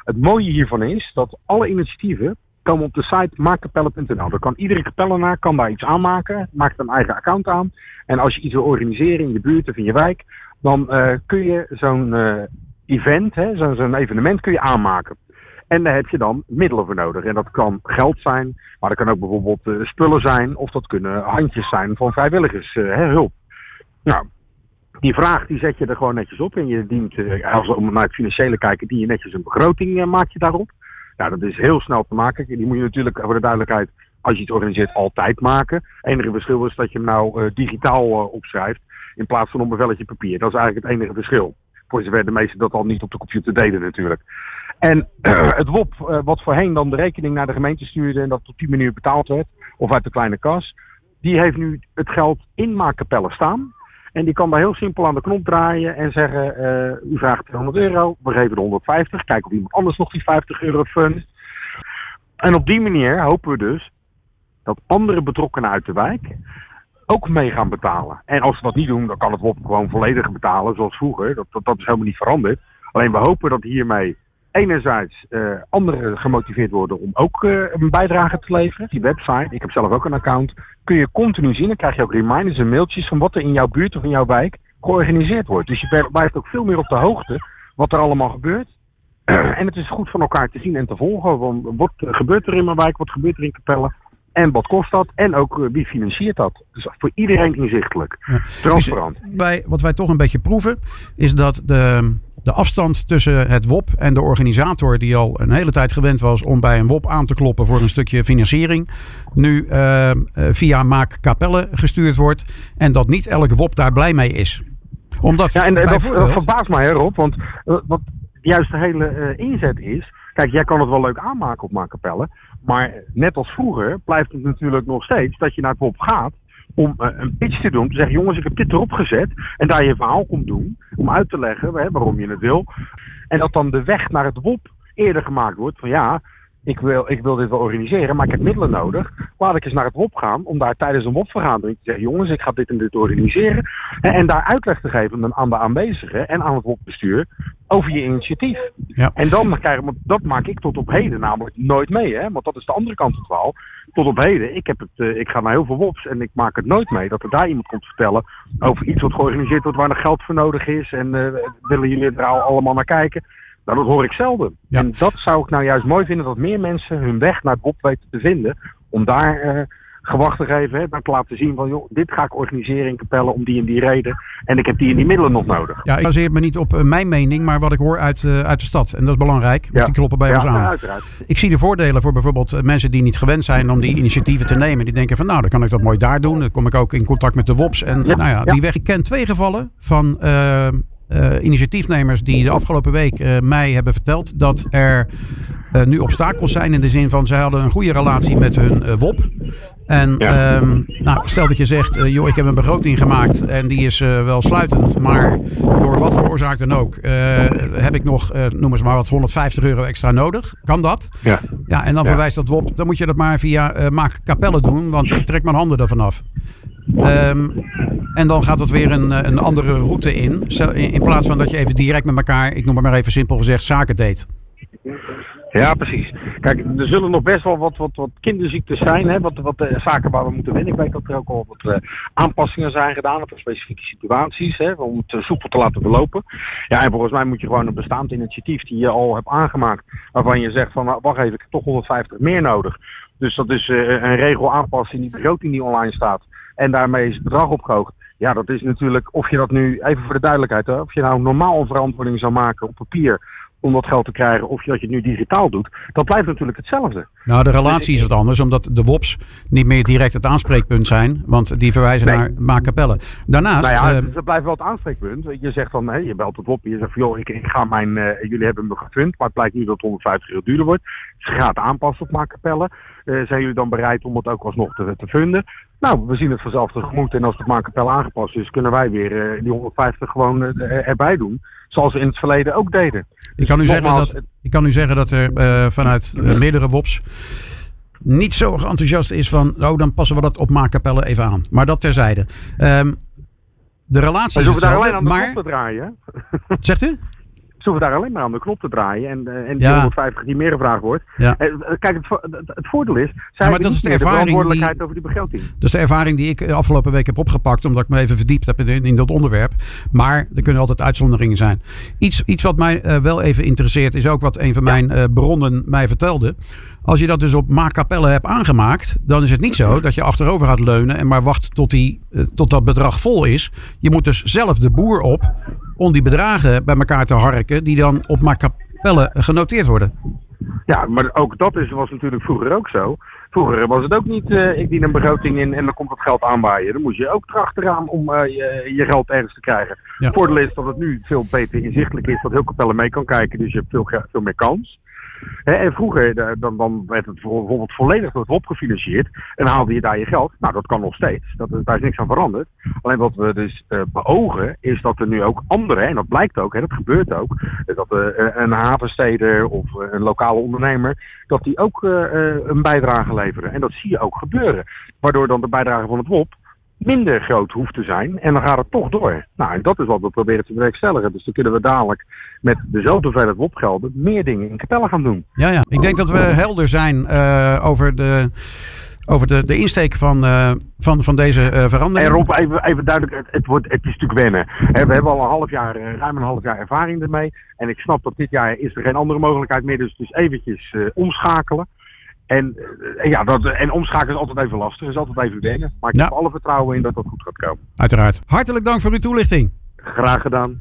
Het mooie hiervan is dat alle initiatieven komen op de site maakkapelle.nl. Dan kan iedere kapellenaar daar iets aanmaken, maakt een eigen account aan. En als je iets wil organiseren in je buurt of in je wijk, dan kun je zo'n event, zo'n evenement kun je aanmaken. En daar heb je dan middelen voor nodig. En dat kan geld zijn, maar dat kan ook bijvoorbeeld spullen zijn. Of dat kunnen handjes zijn van vrijwilligershulp. Nou, die vraag die zet je er gewoon netjes op. En je dient, als we naar het financiële kijken, dien je netjes een begroting maak je daarop. Nou, dat is heel snel te maken. Die moet je natuurlijk, voor de duidelijkheid, als je iets organiseert, altijd maken. Het enige verschil is dat je hem nou digitaal opschrijft in plaats van op een velletje papier. Dat is eigenlijk het enige verschil. Voor zover de meesten dat al niet op de computer deden natuurlijk. En het WOP, wat voorheen dan de rekening naar de gemeente stuurde en dat op die manier betaald werd, of uit de kleine kas, die heeft nu het geld in maakkapellen staan. En die kan daar heel simpel aan de knop draaien en zeggen, u vraagt €200, we geven de 150, kijken of iemand anders nog die €50 fundt. En op die manier hopen we dus dat andere betrokkenen uit de wijk ook mee gaan betalen. En als ze dat niet doen, dan kan het WOP gewoon volledig betalen zoals vroeger. Dat is helemaal niet veranderd. Alleen we hopen dat hiermee enerzijds anderen gemotiveerd worden om ook een bijdrage te leveren. Die website, ik heb zelf ook een account, kun je continu zien. Dan krijg je ook reminders en mailtjes van wat er in jouw buurt of in jouw wijk georganiseerd wordt. Dus je blijft ook veel meer op de hoogte wat er allemaal gebeurt. En het is goed van elkaar te zien en te volgen. Want wat gebeurt er in mijn wijk, wat gebeurt er in Capelle? En wat kost dat? En ook wie financiert dat? Dus voor iedereen inzichtelijk. Ja. Transparant. Dus wat wij toch een beetje proeven, is dat de afstand tussen het WOP en de organisator, die al een hele tijd gewend was om bij een WOP aan te kloppen voor een stukje financiering, nu via Maak Capelle gestuurd wordt. En dat niet elke WOP daar blij mee is. Omdat ja, en dat verbaast mij, Rob. Want wat juist de hele inzet is. Kijk, jij kan het wel leuk aanmaken op Maak Capelle. Maar net als vroeger blijft het natuurlijk nog steeds dat je naar het WOP gaat om een pitch te doen. Te zeggen, jongens, ik heb dit erop gezet. En daar je verhaal komt doen. Om uit te leggen waarom je het wil. En dat dan de weg naar het WOP eerder gemaakt wordt. Van ja, ik wil dit wel organiseren, maar ik heb middelen nodig. Laat ik eens naar het WOP gaan om daar tijdens een WOP-vergadering te zeggen, jongens, ik ga dit en dit organiseren. En daar uitleg te geven aan de aanwezigen en aan het WOP-bestuur over je initiatief. Ja. En dan dat maak ik tot op heden namelijk nooit mee. Hè? Want dat is de andere kant van het verhaal. Tot op heden, ik ga naar heel veel WOP's en ik maak het nooit mee dat er daar iemand komt vertellen over iets wat georganiseerd wordt waar nog geld voor nodig is. En willen jullie er allemaal naar kijken? Nou, dat hoor ik zelden. Ja. En dat zou ik nou juist mooi vinden, dat meer mensen hun weg naar het WOP weten te vinden. Om daar gewacht te geven, daar te laten zien van, joh, dit ga ik organiseren in Capelle om die en die reden. En ik heb die en die middelen nog nodig. Ja, ik baseer me niet op mijn mening, maar wat ik hoor uit de stad. En dat is belangrijk, want die kloppen bij ons aan. Ja, uiteraard. Ik zie de voordelen voor bijvoorbeeld mensen die niet gewend zijn om die initiatieven te nemen. Die denken van, nou, dan kan ik dat mooi daar doen. Dan kom ik ook in contact met de WOP's. En die weg. Ik ken 2 gevallen van initiatiefnemers die de afgelopen week mij hebben verteld dat er nu obstakels zijn in de zin van ze hadden een goede relatie met hun WOP. En stel dat je zegt, joh, ik heb een begroting gemaakt en die is wel sluitend, maar door wat voor oorzaak dan ook heb ik nog, noem eens maar wat, €150 extra nodig. Kan dat? Ja, en dan verwijst dat WOP, dan moet je dat maar via Maak Capelle doen, want ik trek mijn handen ervan af. En dan gaat het weer een andere route in plaats van dat je even direct met elkaar, ik noem het maar even simpel gezegd, zaken deed. Ja, precies. Kijk, er zullen nog best wel wat kinderziektes zijn, hè? Wat zaken waar we moeten winnen. Ik weet dat er ook al wat aanpassingen zijn gedaan voor specifieke situaties, hè? Om het soepel te laten verlopen. Ja, en volgens mij moet je gewoon een bestaand initiatief die je al hebt aangemaakt, waarvan je zegt van, wacht even, ik heb toch 150 meer nodig. Dus dat is een regel aanpassen in die begroting die online staat. En daarmee is het bedrag opgehoogd. Ja, dat is natuurlijk, of je dat nu, even voor de duidelijkheid, hè, of je nou normaal een verantwoording zou maken op papier om dat geld te krijgen, of dat je het nu digitaal doet, dat blijft natuurlijk hetzelfde. Nou, de relatie is wat anders, omdat de WOP's niet meer direct het aanspreekpunt zijn, want die verwijzen naar Maak Capelle. Daarnaast... Nou ja, dat blijft wel het aanspreekpunt. Je zegt van, je belt het WOP, je zegt van, joh, ik ga jullie hebben me gefund, maar het blijkt nu dat het €150 duurder wordt. Ze gaat aanpassen op Maak Capelle. Zijn jullie dan bereid om het ook alsnog te funden? Nou, we zien het vanzelf tegemoet. En als het Maak Capelle aangepast is, kunnen wij weer die 150 gewoon erbij doen. Zoals we in het verleden ook deden. Ik kan u zeggen dat er vanuit meerdere WOP's niet zo enthousiast is van, dan passen we dat op Maak Capelle even aan. Maar dat terzijde. De relatie is hetzelfde, maar... Te draaien. Zegt u? Ze hoeven daar alleen maar aan de knop te draaien en die 150 die meer gevraagd wordt. Ja. Kijk, het voordeel is, zij hebben niet meer de verantwoordelijkheid over die begroting. Dat is de ervaring die ik afgelopen week heb opgepakt, omdat ik me even verdiept heb in dat onderwerp. Maar er kunnen altijd uitzonderingen zijn. Iets wat mij wel even interesseert, is ook wat een van mijn bronnen mij vertelde. Als je dat dus op Maakapelle hebt aangemaakt, dan is het niet zo dat je achterover gaat leunen en maar wacht tot dat bedrag vol is. Je moet dus zelf de boer op om die bedragen bij elkaar te harken die dan op Maakapelle genoteerd worden. Ja, maar ook dat was natuurlijk vroeger ook zo. Vroeger was het ook niet, ik dien een begroting in en dan komt dat geld aanwaaien. Dan moest je ook erachteraan om je geld ergens te krijgen. Ja. Het voordeel is dat het nu veel beter inzichtelijk is, dat heel Capelle mee kan kijken, dus je hebt veel meer kans. En vroeger dan werd het bijvoorbeeld volledig door het WOP gefinancierd en haalde je daar je geld. Nou, dat kan nog steeds. Daar is niks aan veranderd. Alleen wat we dus beogen is dat er nu ook anderen, en dat blijkt ook, dat gebeurt ook, dat een havensteder of een lokale ondernemer, dat die ook een bijdrage leveren. En dat zie je ook gebeuren. Waardoor dan de bijdrage van het WOP minder groot hoeft te zijn en dan gaat het toch door. Nou, en dat is wat we proberen te bewerkstelligen. Dus dan kunnen we dadelijk met dezelfde hoeveelheid WOP-gelden meer dingen in Capelle gaan doen. Ja. Ik denk dat we helder zijn over de insteek van deze verandering. En Rob, even duidelijk, het is natuurlijk wennen. We hebben al ruim een half jaar ervaring ermee. En ik snap dat dit jaar is er geen andere mogelijkheid meer. Dus eventjes omschakelen. En omschakelen is altijd even lastig, is altijd even wennen. Maar ik heb alle vertrouwen in dat dat goed gaat komen. Uiteraard. Hartelijk dank voor uw toelichting. Graag gedaan.